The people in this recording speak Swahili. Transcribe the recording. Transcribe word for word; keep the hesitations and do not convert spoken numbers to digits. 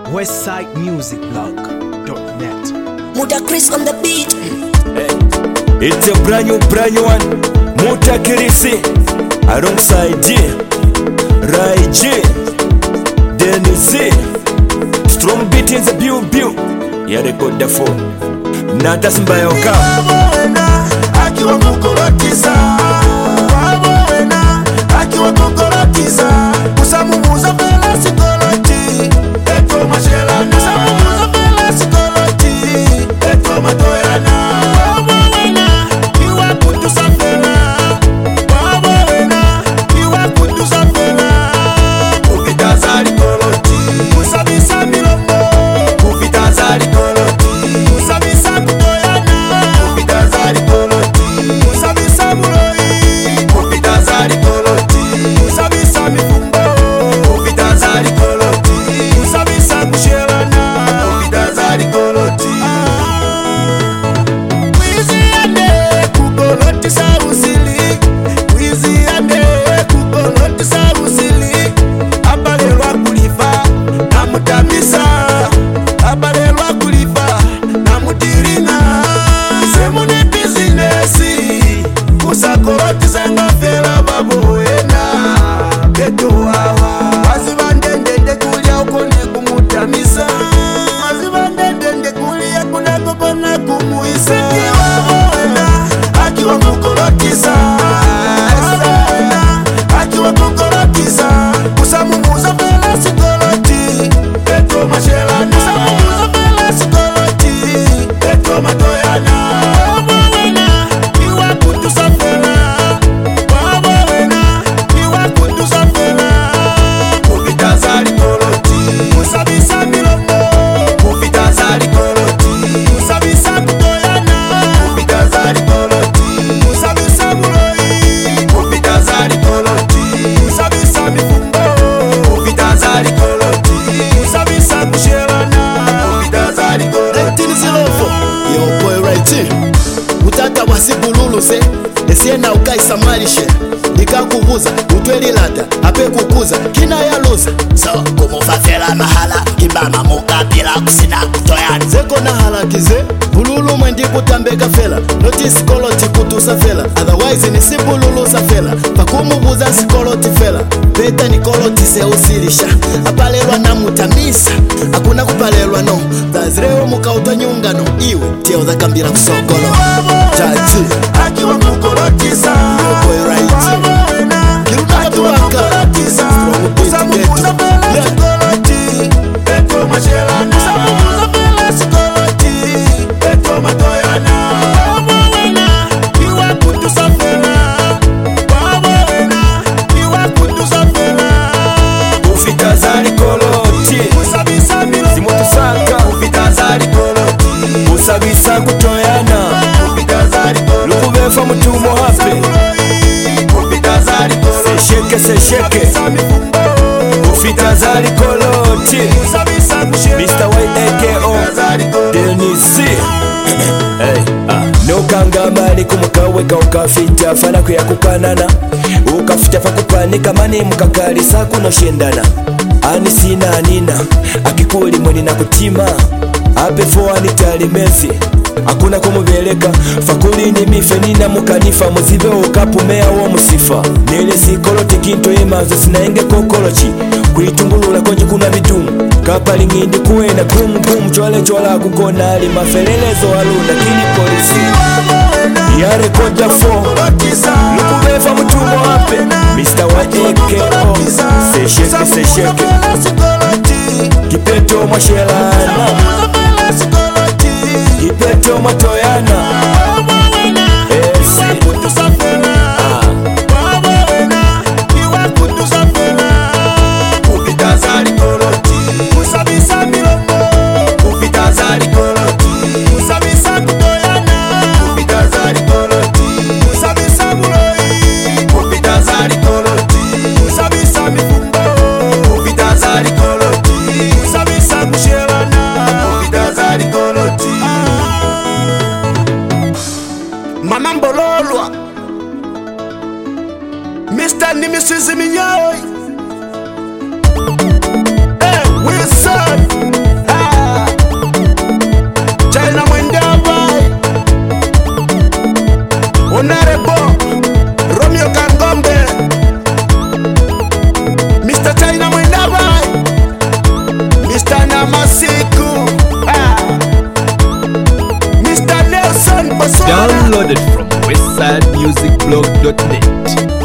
westside music blog dot net. Muda Chris on the beat. Hey. It's a brand new, brand new one. Muda Kirisi alongside G, Rai G, Dennis Z. Strong beat in the view, view. Ya record the phone. Nata simbayoka. Wawena akiwa kukorotisa, wawena akiwa kukorotisa. Musamu muza bela sikoloti, eto mashelana. Musamu muza bela sikoloti, eto matoyana. Wawena kiwa kutusa fela, wawena kiwa kutusa fela. Kufita zali koloti, musabisa milomo. Kufita zali koloti, musabisa kutoyana. Kufita zali koloti, musabisa muloi. Kufita zali koloti, musabisa mifumbo. Kufita zali koloti, musabisa kushelana. Kufita zali koloti. Wizi ande kukolotisa usili, wizi ande kukolotisa usili. Abalelwa kulifa na mutamisa, abalelwa kulifa na mutirina. Semu ni bizinesi, kusakorotisa ngafela babuena. Beto wawa waziba ndende kulia uko ni kumutamisa, waziba ndende kulia kuna koko na kumuisa. Wawena akiwa kukorotisa, wawena akiwa kukorotisa. Musamu muza bela sikoloti, eto mashelana. Musamu muza bela sikoloti, eto matoyana. Wawena kiwa kutusa fela, wawena kiwa kutusa fela. Kufita zali koloti, musabisa milomo. Kufita zali koloti, musabisa kutoyana. Kufita zali koloti, musabisa muloi. Kufita zali koloti, musabisa mifumbo. Kufita zali koloti, musabisa kushelana. Kufita zali koloti. Yo boy right here. Utata wasibululu se esiena ukaisa malishe nikakubuza utweli lata ape kukuza kina ya luza So kumufafela mahala kibama mukabila kusina kutoyana. zeko na halakize bululu mwendi kutambeka fela notice koloti kutusa fela otherwise ni sibululu sa fela pakumubuza sikoloti fela beta ni koloti se usilisha apalelwa na mutamisa hakuna kupalelwa no tazreo mukauta nyungano iwe teo za kambira kusokolo chachi Akiwa kukorotisa, boy right wawena akiwa kukorotisa. Musamu muza bela sikoloti, eto mashelana. Musamu muza bela sikoloti, eto matoyana. Wawena kiwa kutusa fela, wawena kiwa kutusa fela. Kufita zali koloti, Musabisa milomo. Simutusaka. Kufita zali koloti, usabisa kutoyana. kufita zali koloti. Lukubefa mutumo hape. Kufita zali koloti, Sesheke sesheke. musabisa mifumbo. Kufita zali koloti. Musabisa kushelana. mister Y A K O Kufita zali koloti. Dennis Z. Hey, ah. Nokanga mali kumukaweka ukafita fana kuya kukanana ukafita fa kupanika mani mukakalisa kuno shendana ani sina anina akikuli mwini na kutima ape foani talimezi hakuna kumubeleka fakuli ni mife nina mukanifa muzibe ukapumea wo musifa nele sikoloti kinto emazo sinaenge kokolochi kuitungulula konje kuna bidumu kapali ngindi kuena kum kum chwale chwala kukona ali mafelelezo alunda kini polisi ya rekoda fo lukubefa mutumo hape mister Y A K O sesheke sesheke kipeto mwashelana kipeto mwatoyana Esi. Ah. Kufita zali koloti, musabisa milomo. Kufita zali koloti, musabisa kutoyana. Kufita zali koloti, musabisa muloi. Kufita zali koloti, musabisa mifumbo. Kufita zali koloti, musabisa kushelana. Kufita zali koloti. Honorable Romeo Kangombe, Mister China Mwendabai, Mister Namasiku, ah. Mister Nelson Baswana. Downloaded from westside music blog dot net.